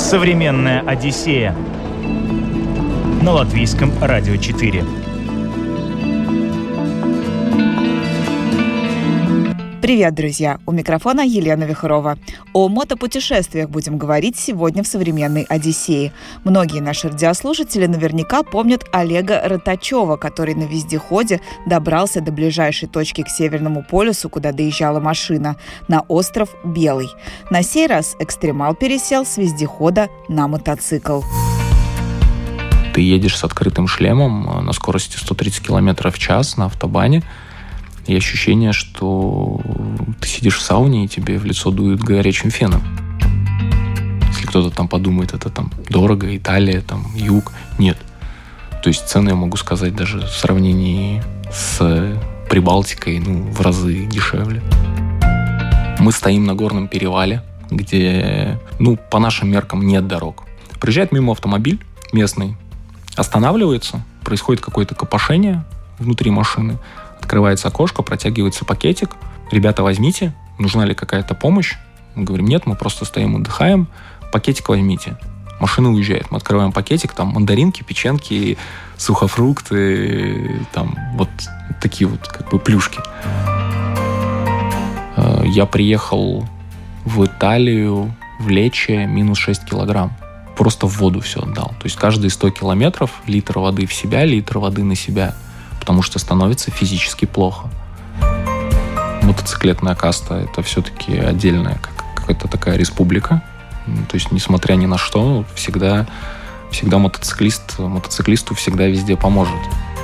Современная Одиссея на Латвийском радио 4. Привет, друзья! У микрофона Елена Вихрова. О мотопутешествиях будем говорить сегодня в «Современной Одиссее». Многие наши радиослушатели наверняка помнят Олега Ротачева, который на вездеходе добрался до ближайшей точки к Северному полюсу, куда доезжала машина, на остров Белый. На сей раз экстремал пересел с вездехода на мотоцикл. Ты едешь с открытым шлемом на скорости 130 км в час на автобане, и ощущение, что ты сидишь в сауне, и тебе в лицо дует горячим феном. Если кто-то там подумает, это там дорого, Италия, там юг. Нет. То есть цены, я могу сказать, даже в сравнении с Прибалтикой, в разы дешевле. Мы стоим на горном перевале, где, по нашим меркам нет дорог. Проезжает мимо автомобиль местный, останавливается, происходит какое-то копошение внутри машины, открывается окошко, протягивается пакетик. Ребята, возьмите. Нужна ли какая-то помощь? Мы говорим, нет, мы просто стоим, отдыхаем. Пакетик возьмите. Машина уезжает. Мы открываем пакетик, там мандаринки, печеньки, сухофрукты, там вот такие вот плюшки. Я приехал в Италию, в Лечче, минус 6 килограмм. Просто в воду все отдал. То есть каждые 100 километров литр воды в себя, литр воды на себя. Потому что становится физически плохо. Мотоциклетная каста – это все-таки отдельная какая-то такая республика. То есть, несмотря ни на что, всегда мотоциклисту всегда везде поможет.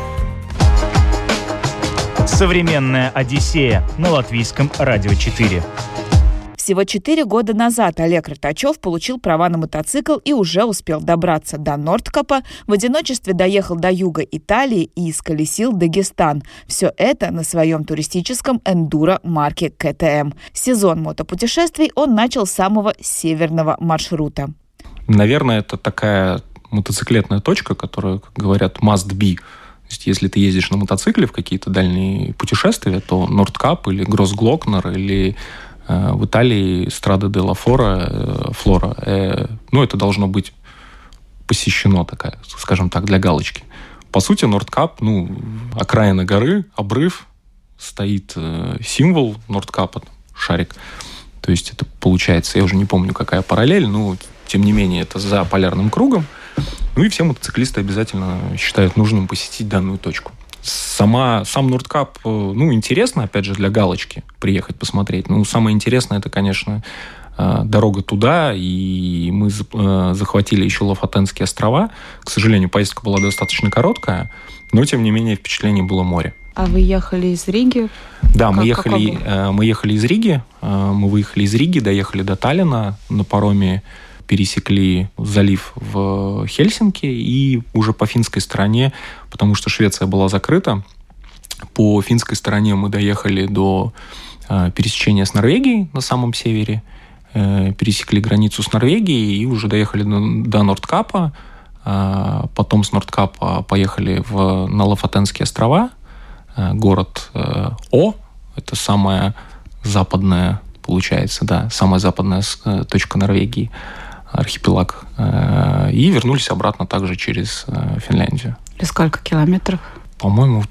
Современная Одиссея на Латвийском радио 4. Всего 4 года назад Олег Ротачев получил права на мотоцикл и уже успел добраться до Нордкапа, в одиночестве доехал до юга Италии и исколесил Дагестан. Все это на своем туристическом эндуро марки КТМ. Сезон мотопутешествий он начал с самого северного маршрута. Наверное, это такая мотоциклетная точка, которая, как говорят, must be. То есть, если ты ездишь на мотоцикле в какие-то дальние путешествия, то Нордкап или Гроссглокнер или в Италии Страда де ла Флора. Это должно быть посещено, такая, скажем так, для галочки. По сути, Нордкап, окраина горы, обрыв, стоит символ Нордкапа, шарик. То есть это получается, я уже не помню, какая параллель, но тем не менее это за полярным кругом. И все мотоциклисты обязательно считают нужным посетить данную точку. Сам Нордкап, интересно, опять же, для галочки приехать посмотреть. Самое интересное, это, конечно, дорога туда, и мы захватили еще Лафатенские острова. К сожалению, поездка была достаточно короткая, но, тем не менее, впечатление было море. А вы ехали из Риги? Да, мы ехали из Риги. Мы выехали из Риги, доехали до Таллина на пароме, пересекли залив в Хельсинки и уже по финской стороне, потому что Швеция была закрыта, по финской стороне мы доехали до пересечения с Норвегией на самом севере, пересекли границу с Норвегией и уже доехали до Нордкапа, потом с Нордкапа поехали на Лафатенские острова, город О, это самая западная, получается, да, самая западная точка Норвегии, архипелаг, и вернулись обратно также через Финляндию. И сколько километров? По-моему,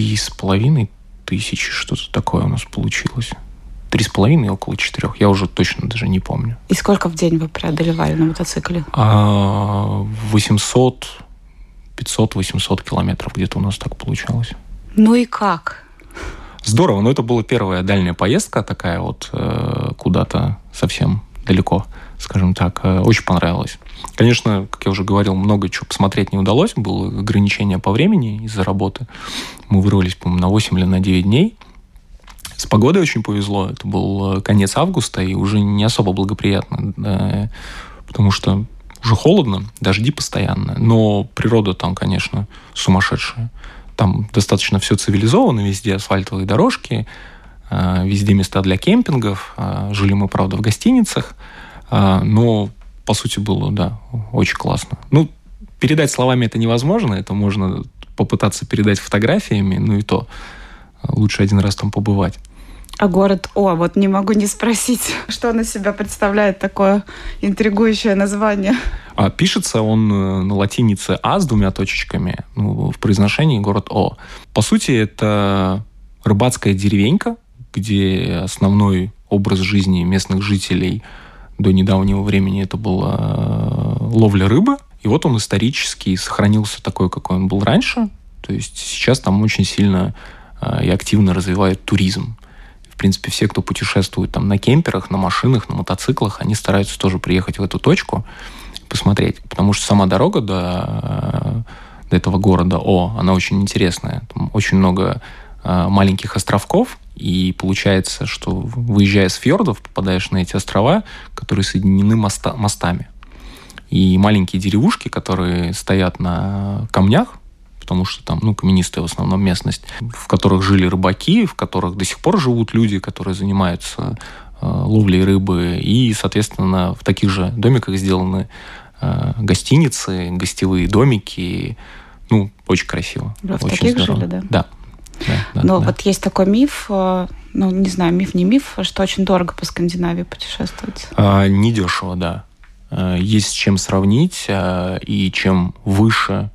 3,5 тысячи, что-то такое у нас получилось. 3,5 и около 4. Я уже точно даже не помню. И сколько в день вы преодолевали на мотоцикле? 500-800 километров где-то у нас так получалось. И как? Здорово, но это была первая дальняя поездка такая вот куда-то совсем далеко, скажем так. Очень понравилось. Конечно, как я уже говорил, много чего посмотреть не удалось. Было ограничение по времени из-за работы. Мы вырвались, по-моему, на 8 или на 9 дней. С погодой очень повезло. Это был конец августа и уже не особо благоприятно, потому что уже холодно, дожди постоянно. Но природа там, конечно, сумасшедшая. Там достаточно все цивилизовано, везде асфальтовые дорожки, везде места для кемпингов. Жили мы, правда, в гостиницах, но, по сути, было, да, очень классно. Передать словами это невозможно, это можно попытаться передать фотографиями, и то лучше один раз там побывать. А город О, вот не могу не спросить, что он из себя представляет, такое интригующее название. Пишется он на латинице А с 2 точечками, в произношении город О. По сути, это рыбацкая деревенька, где основной образ жизни местных жителей до недавнего времени это была ловля рыбы. И вот он исторически сохранился такой, какой он был раньше. То есть сейчас там очень сильно и активно развивают туризм. В принципе, все, кто путешествует там на кемперах, на машинах, на мотоциклах, они стараются тоже приехать в эту точку и посмотреть. Потому что сама дорога до этого города О, она очень интересная. Там очень много маленьких островков, и получается, что, выезжая с фьордов, попадаешь на эти острова, которые соединены мостами. И маленькие деревушки, которые стоят на камнях, потому что там, каменистая в основном местность, в которых жили рыбаки, в которых до сих пор живут люди, которые занимаются ловлей рыбы, и, соответственно, в таких же домиках сделаны гостиницы, гостевые домики. Очень красиво. Вы в очень таких здорово. жили, да? Да. Но вот есть такой миф, не знаю, миф не миф, что очень дорого по Скандинавии путешествовать. Недешево, да. Есть с чем сравнить, и чем выше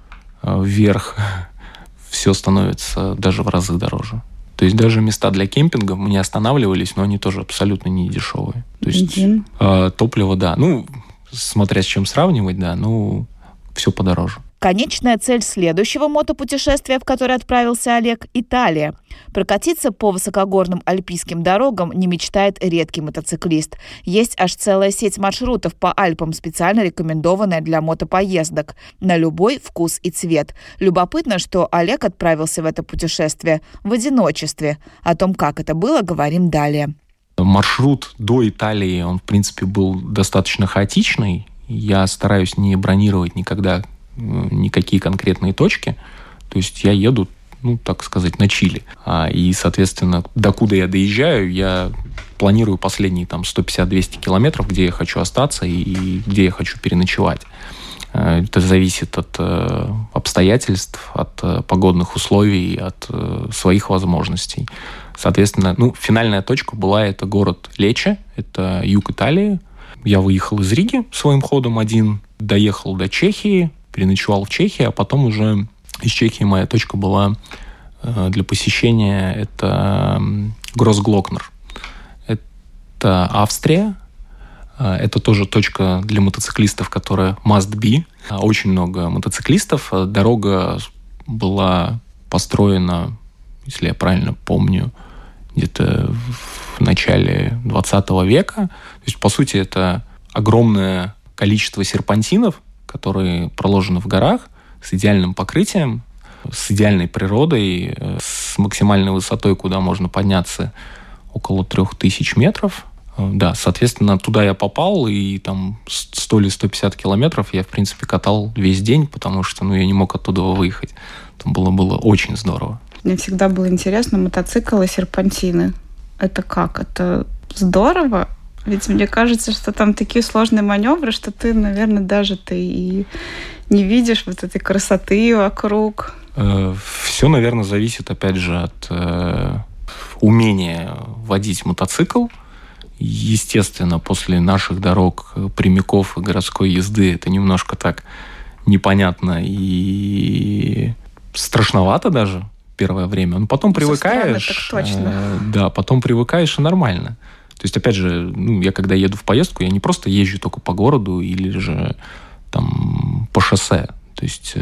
вверх, все становится даже в разы дороже. То есть даже места для кемпинга мы не останавливались, но они тоже абсолютно не дешевые. То есть топливо, да. Смотря с чем сравнивать, да, все подороже. Конечная цель следующего мотопутешествия, в которое отправился Олег – Италия. Прокатиться по высокогорным альпийским дорогам не мечтает редкий мотоциклист. Есть аж целая сеть маршрутов по Альпам, специально рекомендованная для мотопоездок. На любой вкус и цвет. Любопытно, что Олег отправился в это путешествие в одиночестве. О том, как это было, говорим далее. Маршрут до Италии, он, в принципе, был достаточно хаотичный. Я стараюсь не бронировать никогда никакие конкретные точки. То есть я еду, так сказать, на чили. И, соответственно, докуда я доезжаю, я планирую последние 150-200 километров, где я хочу остаться и где я хочу переночевать. Это зависит от обстоятельств, от погодных условий, от своих возможностей. Соответственно, финальная точка была это город Лече, это юг Италии. Я выехал из Риги своим ходом один, доехал до Чехии, переночевал в Чехии, а потом уже из Чехии моя точка была для посещения. Это Гросглокнер. Это Австрия. Это тоже точка для мотоциклистов, которая must be. Очень много мотоциклистов. Дорога была построена, если я правильно помню, где-то в начале 20 века. То есть, по сути, это огромное количество серпантинов, которые проложены в горах с идеальным покрытием, с идеальной природой, с максимальной высотой, куда можно подняться около 3000 метров. Да, соответственно, туда я попал, и 100 или 150 километров я, в принципе, катал весь день, потому что я не мог оттуда выехать. Там было очень здорово. Мне всегда было интересно, мотоцикл и серпантины. Это как? Это здорово? Ведь мне кажется, что там такие сложные маневры, что ты, наверное, даже и не видишь вот этой красоты вокруг. Все, наверное, зависит, опять же, от умения водить мотоцикл. Естественно, после наших дорог, прямиков и городской езды это немножко так непонятно и страшновато даже первое время. Но потом привыкаешь. Со стороны, так точно. Да, потом привыкаешь и нормально. То есть, опять же, я когда еду в поездку, я не просто езжу только по городу или же по шоссе. То есть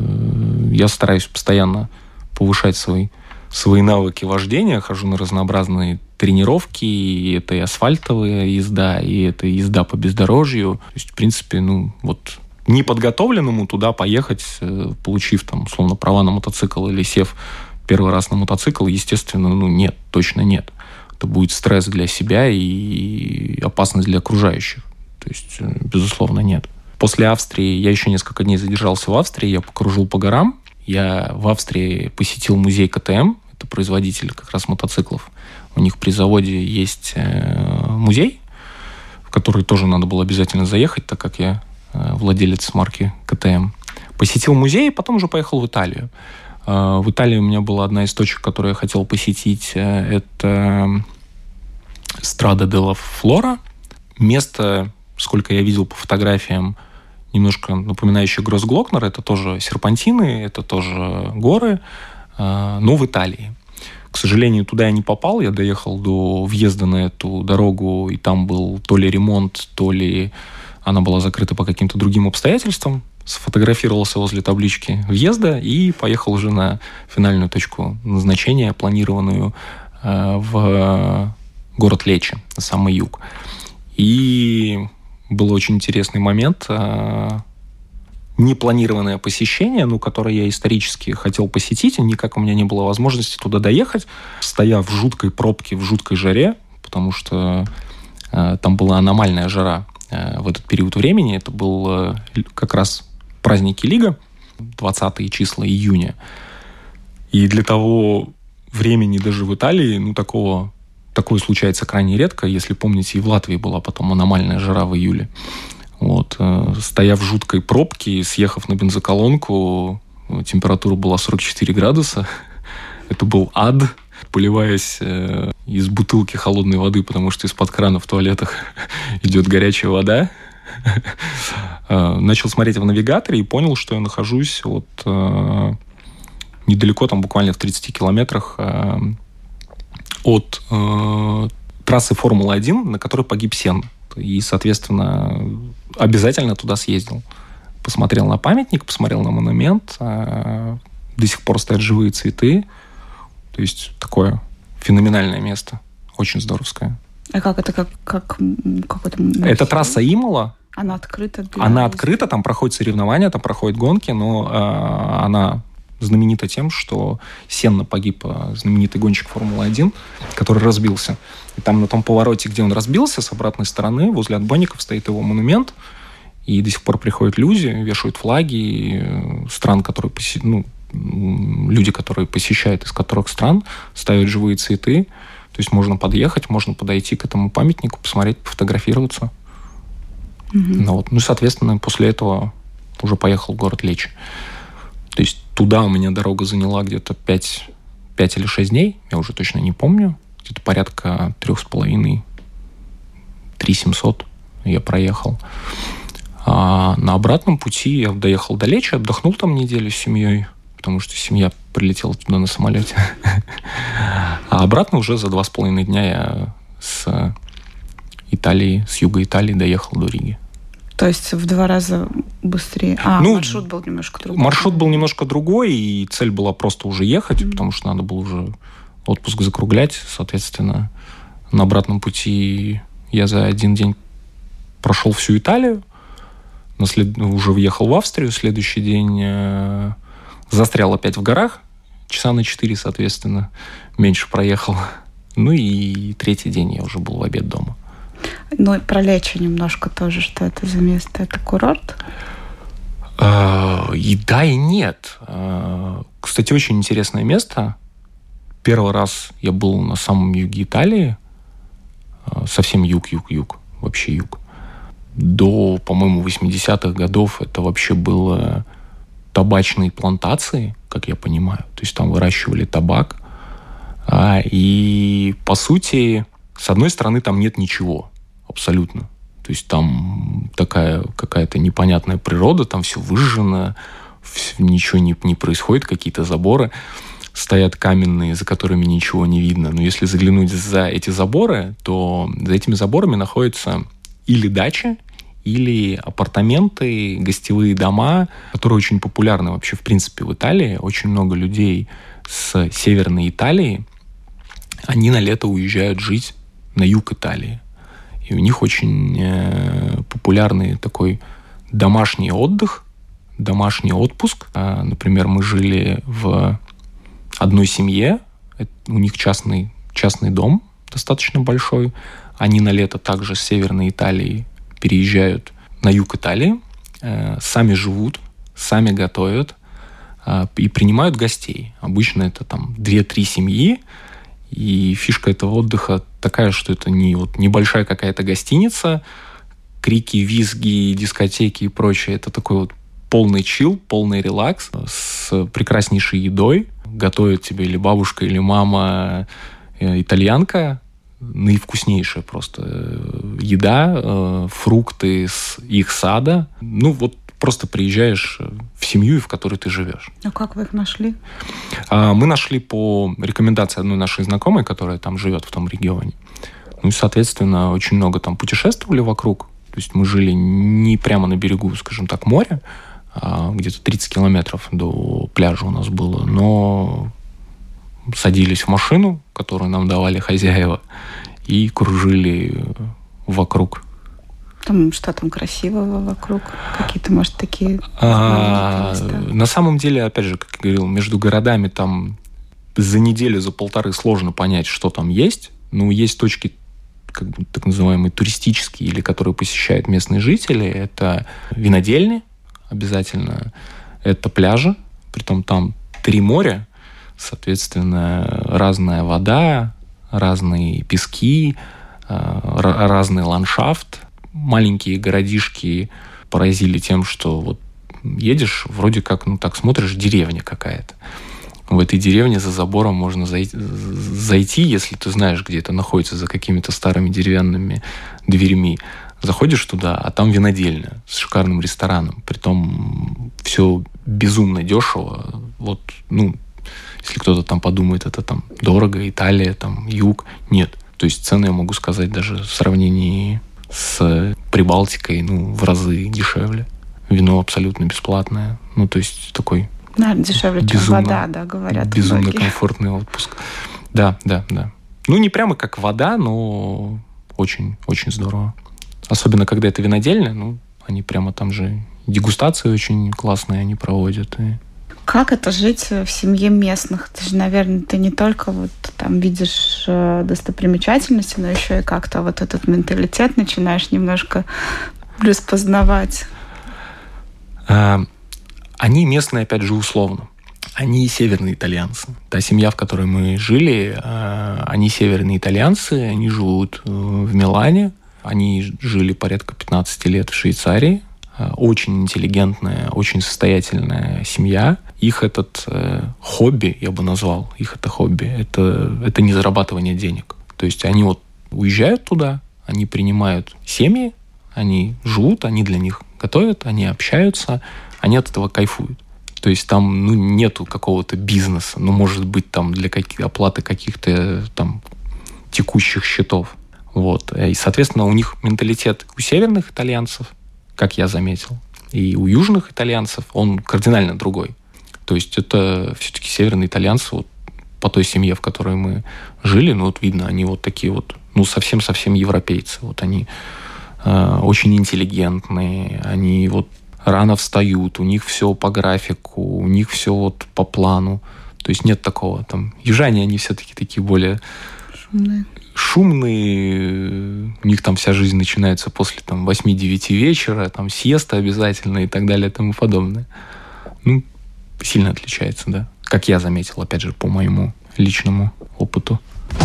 я стараюсь постоянно повышать свои навыки вождения, хожу на разнообразные тренировки, и это и асфальтовая езда, и это езда по бездорожью. То есть, в принципе, неподготовленному туда поехать, получив условно права на мотоцикл или сев первый раз на мотоцикл, естественно, нет, точно нет. Это будет стресс для себя и опасность для окружающих. То есть, безусловно, нет. После Австрии я еще несколько дней задержался в Австрии, я покружил по горам. Я в Австрии посетил музей КТМ, это производитель как раз мотоциклов. У них при заводе есть музей, в который тоже надо было обязательно заехать, так как я владелец марки КТМ. Посетил музей, потом уже поехал в Италию. В Италии у меня была одна из точек, которую я хотел посетить. Это Страда делла Флора. Место, сколько я видел по фотографиям, немножко напоминающее Гроссглокнер. Это тоже серпантины, это тоже горы, но в Италии. К сожалению, туда я не попал. Я доехал до въезда на эту дорогу, и там был то ли ремонт, то ли она была закрыта по каким-то другим обстоятельствам. Сфотографировался возле таблички въезда и поехал уже на финальную точку назначения, планированную в город Лечи, на самый юг. И был очень интересный момент. Непланированное посещение, которое я исторически хотел посетить, и никак у меня не было возможности туда доехать, стоя в жуткой пробке, в жуткой жаре, потому что там была аномальная жара в этот период времени. Это был как раз праздники Лига, 20 числа июня. И для того времени даже в Италии, такое случается крайне редко. Если помните, и в Латвии была потом аномальная жара в июле. Стоя в жуткой пробке, съехав на бензоколонку, температура была 44 градуса. Это был ад, поливаясь из бутылки холодной воды, потому что из-под крана в туалетах идет горячая вода. Начал смотреть в навигаторе и понял, что я нахожусь недалеко, там буквально в 30 километрах от трассы Формулы-1, на которой погиб Сенна. И, соответственно, обязательно туда съездил. Посмотрел на памятник, посмотрел на монумент. До сих пор стоят живые цветы. То есть такое феноменальное место. Очень здоровское. А как это? Как какой-то музей? Это трасса Имола. Она открыта? Она открыта, там проходят соревнования, там проходят гонки, но она знаменита тем, что Сенна погиб, знаменитый гонщик Формулы-1, который разбился. И там на том повороте, где он разбился, с обратной стороны, возле отбойников стоит его монумент, и до сих пор приходят люди, вешают флаги стран, которые люди, которые посещают, из которых стран, ставят живые цветы. То есть можно подъехать, можно подойти к этому памятнику, посмотреть, пофотографироваться. Соответственно, после этого уже поехал в город Лечи. То есть туда у меня дорога заняла где-то 5 или 6 дней, я уже точно не помню. Где-то порядка 3,5-3,700 я проехал. А на обратном пути я доехал до Лечи, отдохнул там неделю с семьей, потому что семья прилетела туда на самолете. А обратно уже за 2,5 дня я с юга Италии доехал до Риги. То есть в 2 раза быстрее. Маршрут был немножко другой. Маршрут был немножко другой, и цель была просто уже ехать, потому что надо было уже отпуск закруглять. Соответственно, на обратном пути я за один день прошел всю Италию, уже въехал в Австрию, следующий день застрял опять в горах, часа на 4, соответственно, меньше проехал. И 3-й день я уже был в обед дома. Про Лечи немножко тоже, что это за место? Это курорт? И да, и нет. Кстати, очень интересное место. Первый раз я был на самом юге Италии. Совсем юг, вообще юг. До, по-моему, 80-х годов это вообще было табачные плантации, как я понимаю. То есть там выращивали табак. И, по сути, с одной стороны, там нет ничего. Абсолютно. То есть там такая какая-то непонятная природа, там все выжжено, ничего не происходит, какие-то заборы стоят каменные, за которыми ничего не видно. Но если заглянуть за эти заборы, то за этими заборами находятся или дачи, или апартаменты, гостевые дома, которые очень популярны вообще в принципе в Италии. Очень много людей с Северной Италии, они на лето уезжают жить на юг Италии. И у них очень популярный такой домашний отдых, домашний отпуск. Например, мы жили в одной семье, у них частный дом достаточно большой. Они на лето также с Северной Италии переезжают на юг Италии, сами живут, сами готовят и принимают гостей. Обычно это там 2-3 семьи, и фишка этого отдыха такая, что это не небольшая какая-то гостиница, крики, визги, дискотеки и прочее. Это такой полный чил, полный релакс, с прекраснейшей едой. Готовит тебе или бабушка, или мама итальянка. Наивкуснейшая просто еда, фрукты с их сада. Просто приезжаешь в семью, в которой ты живешь. А как вы их нашли? Мы нашли по рекомендации одной нашей знакомой, которая там живет в том регионе. И, соответственно, очень много там путешествовали вокруг. То есть мы жили не прямо на берегу, скажем так, моря, а где-то 30 километров до пляжа у нас было, но садились в машину, которую нам давали хозяева, и кружили вокруг. Что там красивого вокруг? Какие-то, может, такие места? На самом деле, опять же, как я говорил, между городами там за неделю, за полторы сложно понять, что там есть. Есть точки, как бы, так называемые туристические, или которые посещают местные жители. Это винодельни обязательно. Это пляжи. Притом там 3 моря. Соответственно, разная вода, разные пески, разный ландшафт. Маленькие городишки поразили тем, что вот едешь, вроде как, так смотришь, деревня какая-то. В этой деревне за забором можно зайти, если ты знаешь, где это находится, за какими-то старыми деревянными дверьми. Заходишь туда, а там винодельня с шикарным рестораном. Притом все безумно дешево. Если кто-то там подумает, это там дорого, Италия, там юг. Нет. То есть цены, я могу сказать, даже в сравнении с Прибалтикой, в разы дешевле. Вино абсолютно бесплатное. То есть такой... Наверное, дешевле, чем вода, да, говорят. Безумно многие. Комфортный отпуск. Да. Не прямо как вода, но очень-очень здорово. Особенно, когда это винодельня, они прямо там же дегустации очень классные они проводят. Как это жить в семье местных? Ты же, наверное, не только там видишь достопримечательности, но еще и как-то этот менталитет начинаешь немножко плюс познавать. Они местные, опять же, условно. Они северные итальянцы. Та семья, в которой мы жили, они северные итальянцы, они живут в Милане. Они жили порядка 15 лет в Швейцарии. Очень интеллигентная, очень состоятельная семья. Их этот хобби, я бы назвал, это не зарабатывание денег. То есть они уезжают туда, они принимают семьи, они живут, они для них готовят, они общаются, они от этого кайфуют. То есть там нету какого-то бизнеса, может быть, там для оплаты каких-то там текущих счетов. И, соответственно, у них менталитет у северных итальянцев, как я заметил, и у южных итальянцев он кардинально другой. То есть это все-таки северные итальянцы по той семье, в которой мы жили, видно, они такие совсем-совсем европейцы. Они очень интеллигентные, они рано встают, у них все по графику, у них все по плану. То есть нет такого. Южане, они все-таки такие более шумные. У них там вся жизнь начинается после 8-9 вечера, сиеста обязательно и так далее и тому подобное. Сильно отличается, да. Как я заметил, опять же, по моему личному опыту.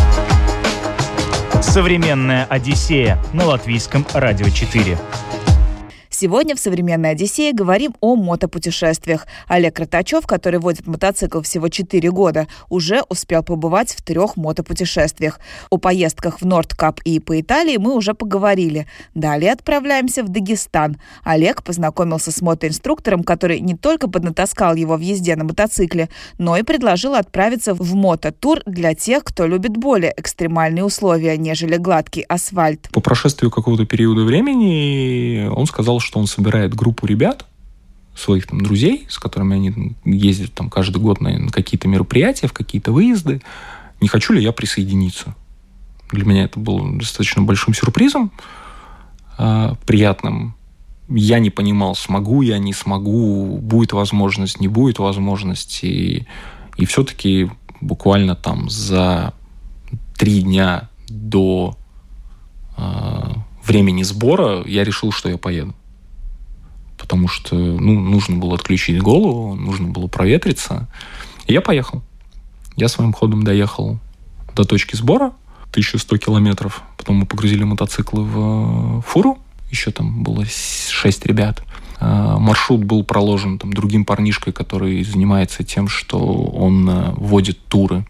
Современная Одиссея на Латвийском радио 4. Сегодня в «Современной Одиссее» говорим о мотопутешествиях. Олег Ротачев, который водит мотоцикл всего 4 года, уже успел побывать в 3 мотопутешествиях. О поездках в Нордкап и по Италии мы уже поговорили. Далее отправляемся в Дагестан. Олег познакомился с мотоинструктором, который не только поднатаскал его в езде на мотоцикле, но и предложил отправиться в мототур для тех, кто любит более экстремальные условия, нежели гладкий асфальт. По прошествию какого-то периода времени он сказал, что он собирает группу ребят, своих друзей, с которыми они ездят каждый год на какие-то мероприятия, в какие-то выезды. Не хочу ли я присоединиться? Для меня это было достаточно большим сюрпризом, приятным. Я не понимал, смогу я, не смогу, будет возможность, не будет возможности. И все-таки буквально за 3 дня до времени сбора я решил, что я поеду. Потому что нужно было отключить голову, нужно было проветриться. И я поехал. Я своим ходом доехал до точки сбора, 1100 километров. Потом мы погрузили мотоциклы в фуру. Еще там было 6 ребят. Маршрут был проложен там другим парнишкой, который занимается тем, что он водит туры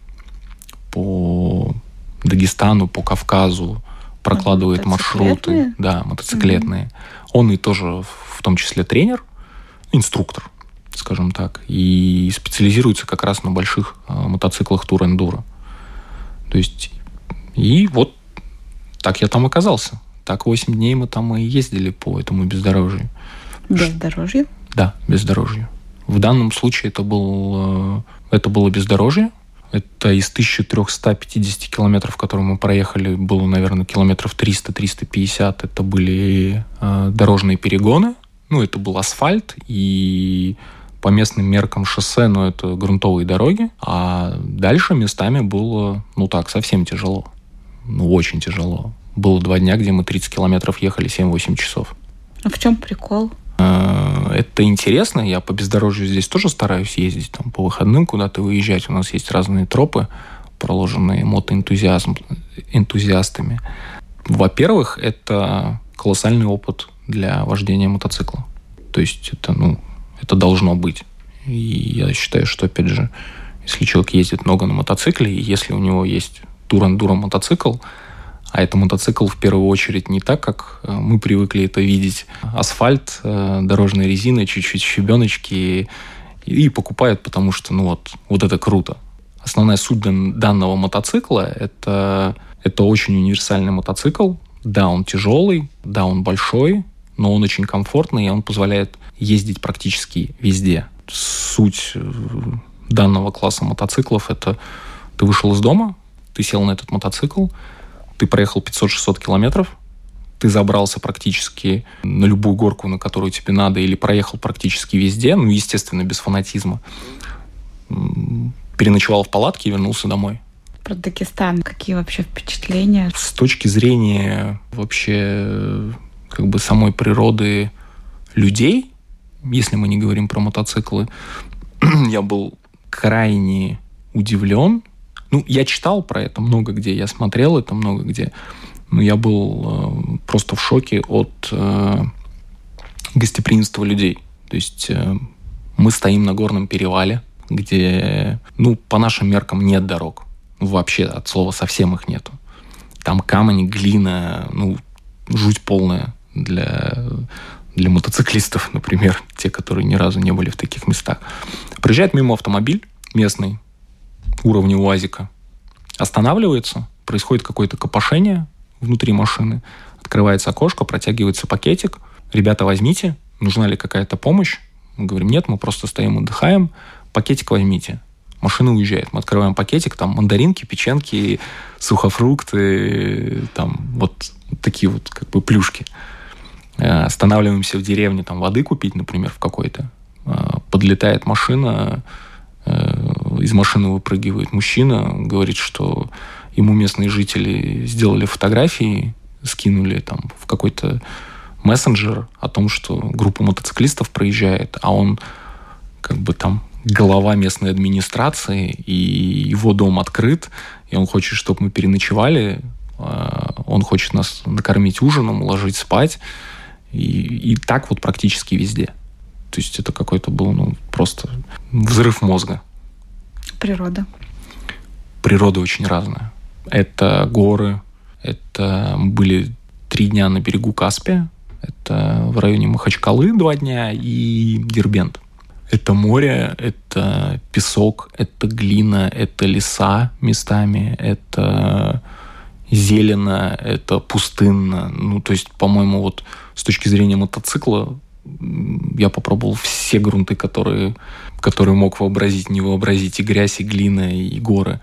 по Дагестану, по Кавказу, прокладывает маршруты. Да, мотоциклетные. Он и тоже в том числе тренер, инструктор, скажем так, и специализируется как раз на больших мотоциклах тур-эндуро. То есть, и вот так я там оказался. Так 8 дней мы там и ездили по этому бездорожью. Бездорожью? Да, бездорожью. В данном случае это было бездорожье. Это из 1350 километров, которые мы проехали, было, наверное, километров 300-350. Это были дорожные перегоны. Ну, это был асфальт и по местным меркам шоссе, но это грунтовые дороги. А дальше местами было, совсем тяжело. Очень тяжело. Было 2 дня, где мы 30 километров ехали 7-8 часов. А в чем прикол? Это интересно. Я по бездорожью здесь тоже стараюсь ездить. Там, по выходным куда-то выезжать. У нас есть разные тропы, проложенные мотоэнтузиастами. Во-первых, это колоссальный опыт для вождения мотоцикла. То есть это должно быть. И я считаю, что, опять же, если человек ездит много на мотоцикле, и если у него есть тур-эндуро мотоцикл, а это мотоцикл в первую очередь не так, как мы привыкли это видеть. Асфальт, дорожная резина, чуть-чуть щебеночки. И покупают, потому что вот это круто. Основная суть данного мотоцикла – это очень универсальный мотоцикл. Да, он тяжелый, да, он большой, но он очень комфортный, и он позволяет ездить практически везде. Суть данного класса мотоциклов – это ты вышел из дома, ты сел на этот мотоцикл, ты проехал 500-600 километров, ты забрался практически на любую горку, на которую тебе надо, или проехал практически везде, естественно, без фанатизма. Переночевал в палатке и вернулся домой. Про Дагестан какие вообще впечатления? С точки зрения вообще самой природы людей, если мы не говорим про мотоциклы, я был крайне удивлен. Я читал про это много где, я смотрел это много где, но я был просто в шоке от гостеприимства людей. То есть мы стоим на горном перевале, где, по нашим меркам нет дорог. Вообще, от слова совсем их нету. Там камень, глина, жуть полная для мотоциклистов, например, те, которые ни разу не были в таких местах. Проезжает мимо автомобиль местный, уровня УАЗика, останавливается, происходит какое-то копошение внутри машины, открывается окошко, протягивается пакетик. Ребята, возьмите, нужна ли какая-то помощь? Мы говорим, нет, мы просто стоим, отдыхаем, пакетик возьмите. Машина уезжает. Мы открываем пакетик, там мандаринки, печеньки, сухофрукты, там вот такие вот плюшки. Останавливаемся в деревне, там воды купить, например, в какой-то. Подлетает машина, из машины выпрыгивает мужчина, говорит, что ему местные жители сделали фотографии, скинули там в какой-то мессенджер о том, что группа мотоциклистов проезжает, а он там глава местной администрации, и его дом открыт, и он хочет, чтобы мы переночевали, он хочет нас накормить ужином, уложить спать, и так вот практически везде. То есть это какой-то был просто взрыв мозга. Природа. Природа очень разная. Это горы, это были 3 дня на берегу Каспия, это в районе Махачкалы 2 дня и Дербент. Это море, это песок, это глина, это леса местами, это зелено, это пустынно. То есть, по-моему, вот с точки зрения мотоцикла я попробовал все грунты, которые мог вообразить, не вообразить, и грязь, и глина, и горы.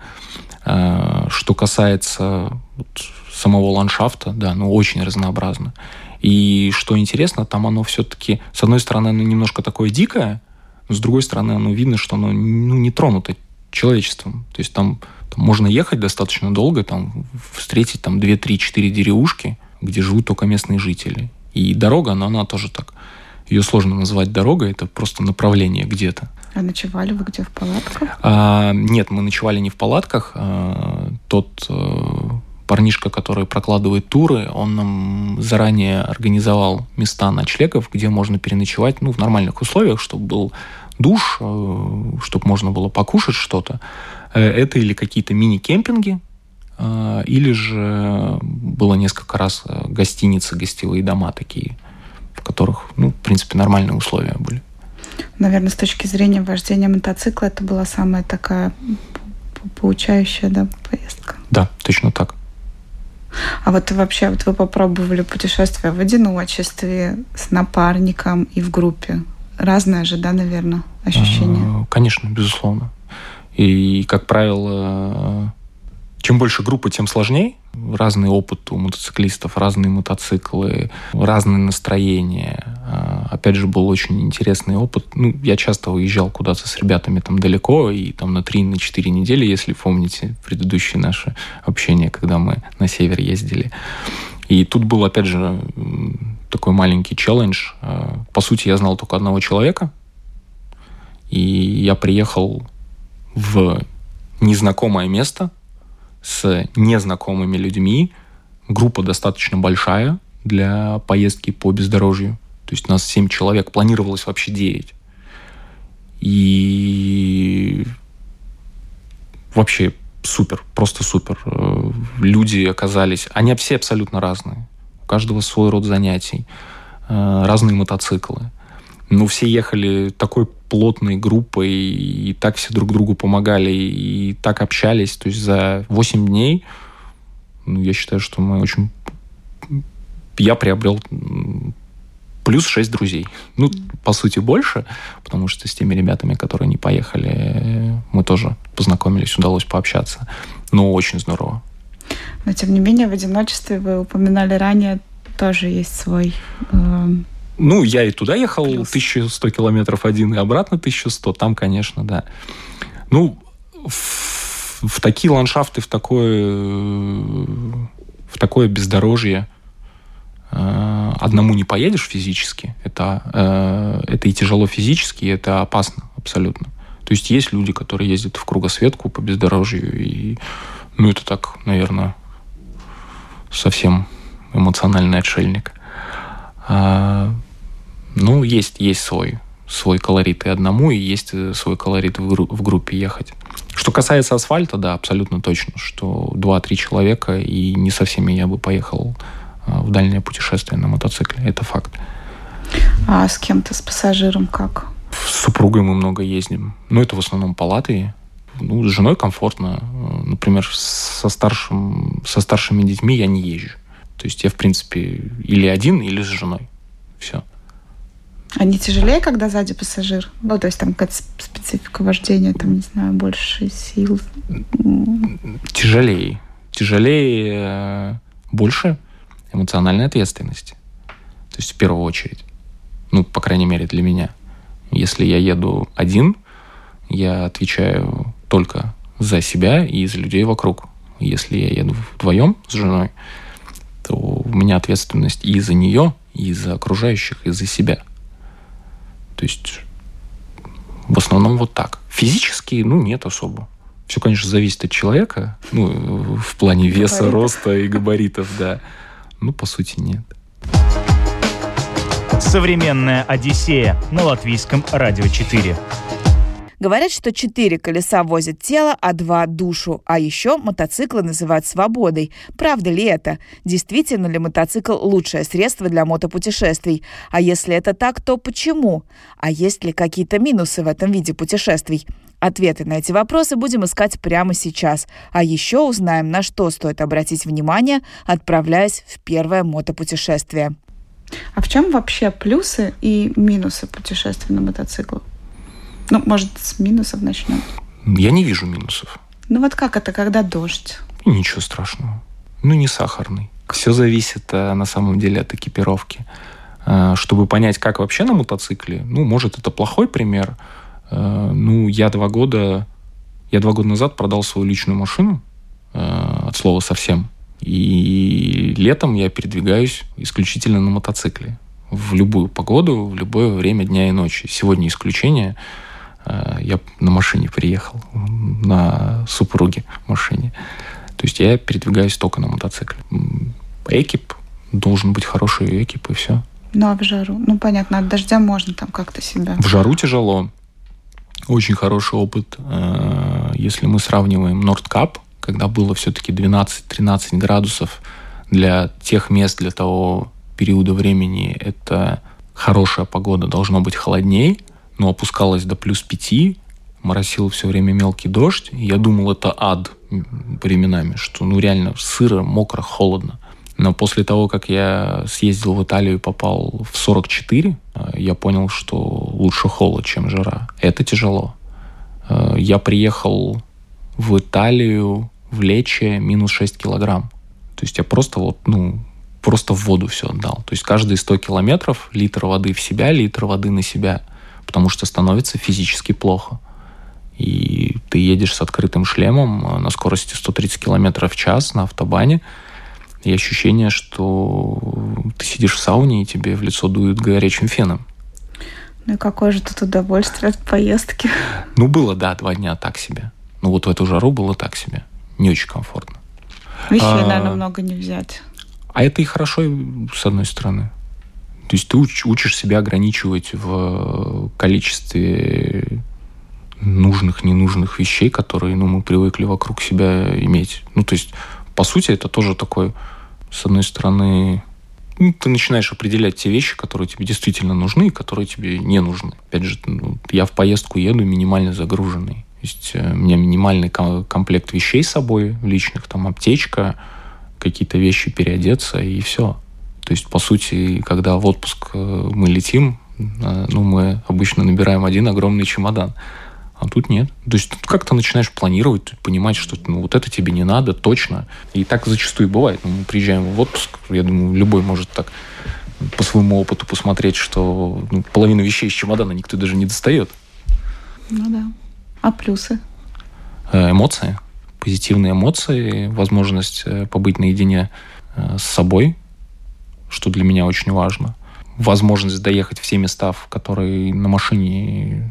Что касается самого ландшафта, да, очень разнообразно. И что интересно, там оно все-таки, с одной стороны, оно немножко такое дикое, но с другой стороны, оно видно, что оно не тронуто человечеством. То есть там можно ехать достаточно долго, там встретить 2, 3, 4 деревушки, где живут только местные жители. И дорога, она тоже так. Ее сложно назвать дорогой, это просто направление где-то. А ночевали вы где, в палатках? Нет, мы ночевали не в палатках. Тот парнишка, который прокладывает туры, он нам заранее организовал места ночлегов, где можно переночевать, в нормальных условиях, чтобы был душ, чтобы можно было покушать что-то. Это или какие-то мини-кемпинги, или же было несколько раз гостиницы, гостевые дома такие, в которых, в принципе, нормальные условия были. Наверное, с точки зрения вождения мотоцикла это была самая такая поучающая, поездка. Да, точно так. А вот вообще, вы попробовали путешествие в одиночестве, с напарником и в группе. Разное же, наверное, ощущение? Конечно, безусловно. И, как правило, чем больше группы, тем сложнее. Разный опыт у мотоциклистов, разные мотоциклы, разные настроения. Опять же, был очень интересный опыт. Я часто выезжал куда-то с ребятами там далеко, и там на 3-4 недели, если помните предыдущее наше общение, когда мы на север ездили. И тут был, опять же, такой маленький челлендж. По сути, я знал только одного человека, и я приехал в незнакомое место с незнакомыми людьми. Группа достаточно большая для поездки по бездорожью. То есть у нас 7 человек, планировалось вообще 9. И вообще супер, просто супер. Люди оказались, они все абсолютно разные. У каждого свой род занятий, разные мотоциклы. Но все ехали такой плотной группой, и так все друг другу помогали, и так общались. То есть за 8 дней, я считаю, что я приобрел плюс 6 друзей. По сути, больше, потому что с теми ребятами, которые не поехали, мы тоже познакомились, удалось пообщаться. Но очень здорово. Но, тем не менее, в одиночестве, вы упоминали ранее, тоже есть свой... я и туда ехал 1100 километров один, и обратно 1100. Там, конечно, да. В такие ландшафты, в такое бездорожье одному не поедешь физически. Это и тяжело физически, и это опасно абсолютно. То есть люди, которые ездят в кругосветку по бездорожью, и это так, наверное, совсем эмоциональный отшельник. Есть свой колорит и одному, и есть свой колорит в группе ехать. Что касается асфальта, да, абсолютно точно, что 2-3 человека, и не со всеми я бы поехал в дальнее путешествие на мотоцикле. Это факт. А с кем-то, с пассажиром как? С супругой мы много ездим. Это в основном по Латвии. С женой комфортно. Например, со старшими детьми я не езжу. То есть я, в принципе, или один, или с женой. Все. А не тяжелее, когда сзади пассажир? То есть там какая-то специфика вождения, там, не знаю, больше сил? Тяжелее. Тяжелее, больше эмоциональной ответственности. То есть в первую очередь. По крайней мере, для меня. Если я еду один, я отвечаю только за себя и за людей вокруг. Если я еду вдвоем с женой, то у меня ответственность и за нее, и за окружающих, и за себя. То есть в основном вот так. Физически, нет особо. Все, конечно, зависит от человека, в плане веса, роста и габаритов, да. По сути, нет. Современная Одиссея на Латвийском радио 4. Говорят, что 4 колеса возят тело, а 2 – душу. А еще мотоциклы называют свободой. Правда ли это? Действительно ли мотоцикл – лучшее средство для мотопутешествий? А если это так, то почему? А есть ли какие-то минусы в этом виде путешествий? Ответы на эти вопросы будем искать прямо сейчас. А еще узнаем, на что стоит обратить внимание, отправляясь в первое мотопутешествие. А в чем вообще плюсы и минусы путешествий на мотоциклах? Может, с минусов начнем? Я не вижу минусов. Как это, когда дождь? Ничего страшного. Не сахарный. Все зависит, на самом деле, от экипировки. Чтобы понять, как вообще на мотоцикле, может, это плохой пример. Я 2 года назад продал свою личную машину, от слова совсем. И летом я передвигаюсь исключительно на мотоцикле. В любую погоду, в любое время дня и ночи. Сегодня исключение. Я на машине приехал, на супруге машине. То То есть я передвигаюсь только на мотоцикле. Экип, должен быть хороший экип, и все. Ну, а в жару? Ну, понятно, от дождя можно там как-то себя... В жару тяжело. Очень хороший опыт. Если мы сравниваем Нордкап, когда было все-таки 12-13 градусов, для тех мест, для того периода времени, это хорошая погода, должно быть холодней, но опускалось до плюс 5, моросил все время мелкий дождь. И я думал, это ад временами, что реально сыро, мокро, холодно. Но после того, как я съездил в Италию и попал в 44, я понял, что лучше холод, чем жара. Это тяжело. Я приехал в Италию в Лечче минус 6 килограмм. То есть я просто просто в воду все отдал. То есть каждые 100 километров литр воды в себя, литр воды на себя. Потому что становится физически плохо. И ты едешь с открытым шлемом на скорости 130 километров в час на автобане, и ощущение, что ты сидишь в сауне, и тебе в лицо дует горячим феном. Ну и какое же тут удовольствие от поездки? Было, 2 дня так себе. В эту жару было так себе. Не очень комфортно. Вещей, наверное, много не взять. А это и хорошо, с одной стороны. То есть ты учишь себя ограничивать в количестве нужных, ненужных вещей, которые мы привыкли вокруг себя иметь. То есть, по сути, это тоже такой, с одной стороны, ты начинаешь определять те вещи, которые тебе действительно нужны и которые тебе не нужны. Опять же, я в поездку еду минимально загруженный. То есть у меня минимальный комплект вещей с собой, личных, там аптечка, какие-то вещи переодеться и все. То есть, по сути, когда в отпуск мы летим, мы обычно набираем один огромный чемодан. А тут нет. То есть тут как-то начинаешь планировать, понимать, что это тебе не надо, точно. И так зачастую бывает. Мы приезжаем в отпуск, я думаю, любой может так по своему опыту посмотреть, что половину вещей из чемодана никто даже не достает. Ну да. А плюсы? Эмоции. Позитивные эмоции, возможность побыть наедине с собой, что для меня очень важно. Возможность доехать в все места, в которые на машине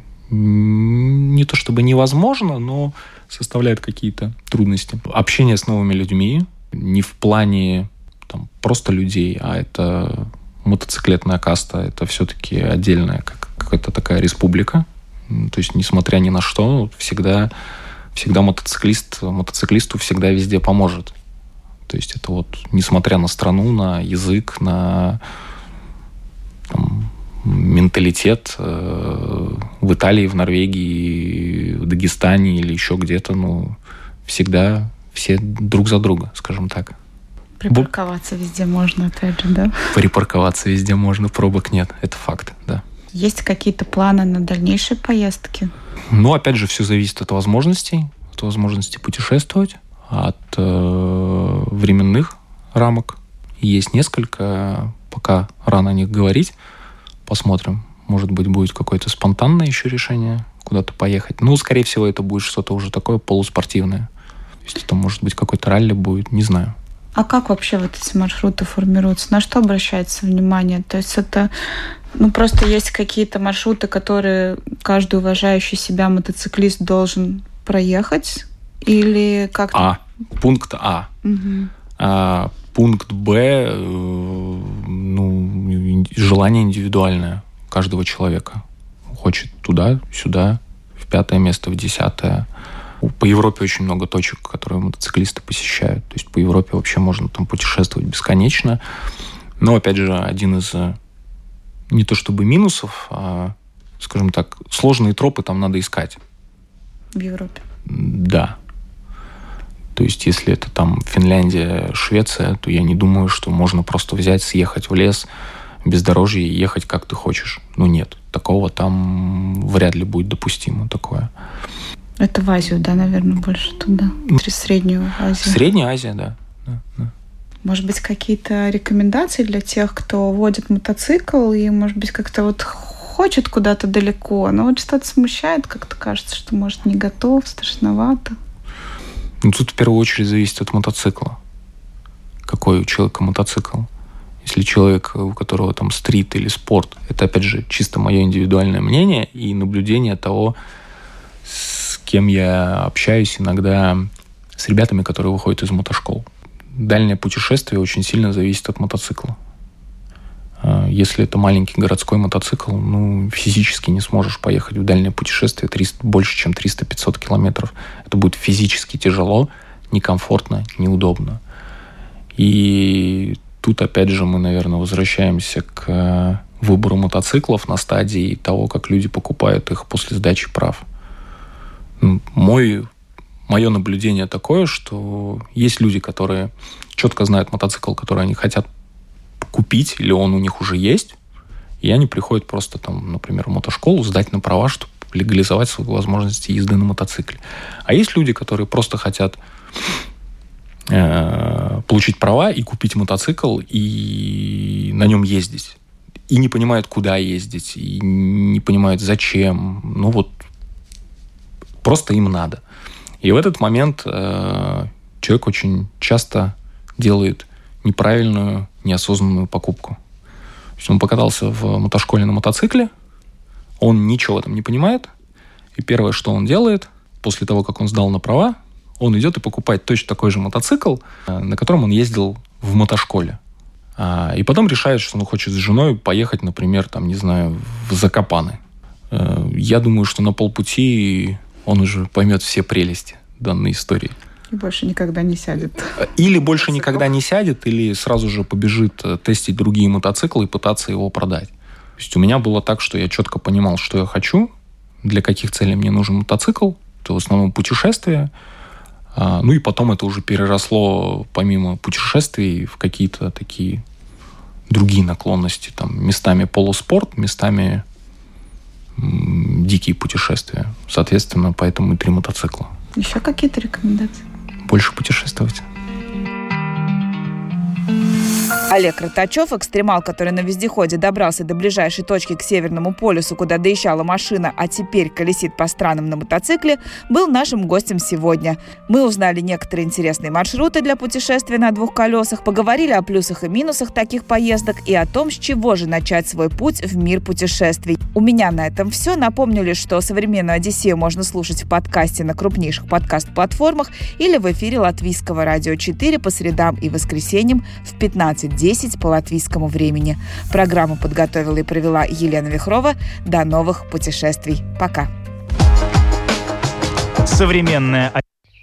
не то чтобы невозможно, но составляет какие-то трудности. Общение с новыми людьми, не в плане просто людей, а это мотоциклетная каста, это все-таки отдельная какая-то такая республика. То есть, несмотря ни на что, всегда мотоциклисту всегда везде поможет. То есть это несмотря на страну, на язык, на менталитет в Италии, в Норвегии, в Дагестане или еще где-то, всегда все друг за друга, скажем так. Припарковаться везде можно, опять же, да? Припарковаться везде можно, пробок нет, это факт, да. Есть какие-то планы на дальнейшие поездки? Опять же, все зависит от возможностей путешествовать, от временных рамок. Есть несколько, пока рано о них говорить. Посмотрим. Может быть, будет какое-то спонтанное еще решение куда-то поехать. Скорее всего, это будет что-то уже такое полуспортивное. То есть это, может быть, какой-то ралли будет, не знаю. А как вообще эти маршруты формируются? На что обращается внимание? То есть это просто есть какие-то маршруты, которые каждый уважающий себя мотоциклист должен проехать? Или как-то... Пункт А. Угу. Пункт Б, желание индивидуальное каждого человека. Хочет туда, сюда, в 5-е место, в 10-е. По Европе очень много точек, которые мотоциклисты посещают. То есть по Европе вообще можно путешествовать бесконечно. Но, опять же, один из не то чтобы минусов, а, скажем так, сложные тропы там надо искать. В Европе? Да. То есть, если это Финляндия, Швеция, то я не думаю, что можно просто взять, съехать в лес, бездорожье и ехать как ты хочешь. Нет, такого там вряд ли будет допустимо такое. Это в Азию, да, наверное, больше туда? Через Среднюю Азию? Средняя Азия, да. Может быть, какие-то рекомендации для тех, кто водит мотоцикл и, может быть, как-то хочет куда-то далеко, но что-то смущает, как-то кажется, что, может, не готов, страшновато? Тут в первую очередь зависит от мотоцикла. Какой у человека мотоцикл. Если человек, у которого стрит или спорт, это, опять же, чисто мое индивидуальное мнение и наблюдение того, с кем я общаюсь иногда с ребятами, которые выходят из мотошкол. Дальнее путешествие очень сильно зависит от мотоцикла. Если это маленький городской мотоцикл, физически не сможешь поехать в дальнее путешествие больше, чем 300-500 километров. Это будет физически тяжело, некомфортно, неудобно. И тут, опять же, мы, наверное, возвращаемся к выбору мотоциклов на стадии того, как люди покупают их после сдачи прав. Мое наблюдение такое, что есть люди, которые четко знают мотоцикл, который они хотят купить, или он у них уже есть, и они приходят просто, например, в мотошколу сдать на права, чтобы легализовать свои возможности езды на мотоцикле. А есть люди, которые просто хотят получить права и купить мотоцикл, и на нем ездить. И не понимают, куда ездить, и не понимают, зачем. Просто им надо. И в этот момент человек очень часто делает неправильную, неосознанную покупку. То есть он покатался в мотошколе на мотоцикле, он ничего в этом не понимает, и первое, что он делает, после того, как он сдал на права, он идет и покупает точно такой же мотоцикл, на котором он ездил в мотошколе. И потом решает, что он хочет с женой поехать, например, в Закопаны. Я думаю, что на полпути он уже поймет все прелести данной истории. И больше никогда не сядет. Или больше никогда не сядет, или сразу же побежит тестить другие мотоциклы и пытаться его продать. То есть у меня было так, что я четко понимал, что я хочу, для каких целей мне нужен мотоцикл. Это в основном путешествия. И потом это уже переросло, помимо путешествий, в какие-то такие другие наклонности. Местами полуспорт, местами дикие путешествия. Соответственно, поэтому и 3 мотоцикла. Еще какие-то рекомендации? Больше путешествовать. Олег Ротачев, экстремал, который на вездеходе добрался до ближайшей точки к Северному полюсу, куда доезжала машина, а теперь колесит по странам на мотоцикле, был нашим гостем сегодня. Мы узнали некоторые интересные маршруты для путешествия на 2 колесах, поговорили о плюсах и минусах таких поездок и о том, с чего же начать свой путь в мир путешествий. У меня на этом все. Напомню лишь, что «Современную Одиссею» можно слушать в подкасте на крупнейших подкаст-платформах или в эфире Латвийского радио 4 по средам и воскресеньям в 15:10 по латвийскому времени. Программу подготовила и провела Елена Вихрова. До новых путешествий. Пока. Современная